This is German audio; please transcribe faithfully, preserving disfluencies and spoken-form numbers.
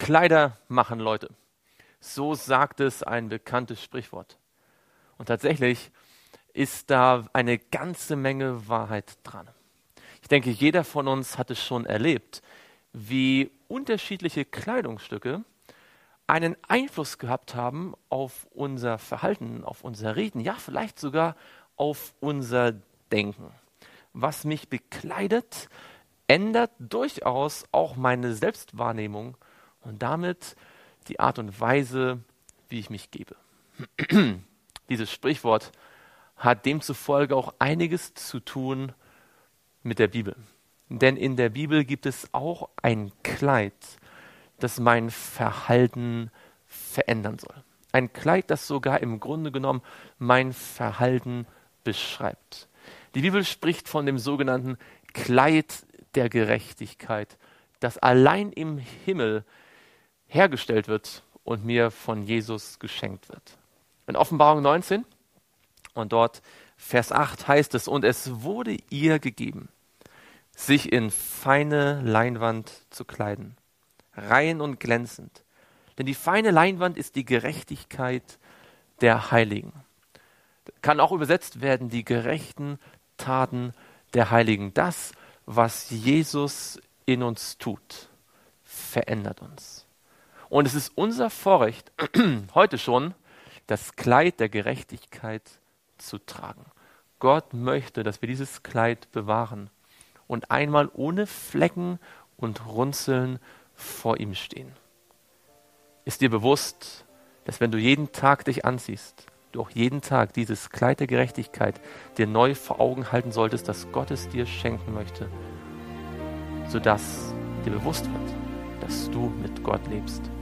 Kleider machen Leute. So sagt es ein bekanntes Sprichwort. Und tatsächlich ist da eine ganze Menge Wahrheit dran. Ich denke, jeder von uns hat es schon erlebt, wie unterschiedliche Kleidungsstücke einen Einfluss gehabt haben auf unser Verhalten, auf unser Reden, ja vielleicht sogar auf unser Denken. Was mich bekleidet, ändert durchaus auch meine Selbstwahrnehmung und damit die Art und Weise, wie ich mich gebe. Dieses Sprichwort hat demzufolge auch einiges zu tun mit der Bibel. Denn in der Bibel gibt es auch ein Kleid, das mein Verhalten verändern soll. Ein Kleid, das sogar im Grunde genommen mein Verhalten beschreibt. Die Bibel spricht von dem sogenannten Kleid der Gerechtigkeit, das allein im Himmel hergestellt wird und mir von Jesus geschenkt wird. In Offenbarung neunzehn und dort Vers acht heißt es, und es wurde ihr gegeben, sich in feine Leinwand zu kleiden, rein und glänzend. Denn die feine Leinwand ist die Gerechtigkeit der Heiligen. Kann auch übersetzt werden, die gerechten Taten der Heiligen. Das, was Jesus in uns tut, verändert uns. Und es ist unser Vorrecht, heute schon, das Kleid der Gerechtigkeit zu tragen. Gott möchte, dass wir dieses Kleid bewahren und einmal ohne Flecken und Runzeln vor ihm stehen. Ist dir bewusst, dass wenn du jeden Tag dich anziehst, du auch jeden Tag dieses Kleid der Gerechtigkeit dir neu vor Augen halten solltest, dass Gott es dir schenken möchte, sodass dir bewusst wird, dass du mit Gott lebst.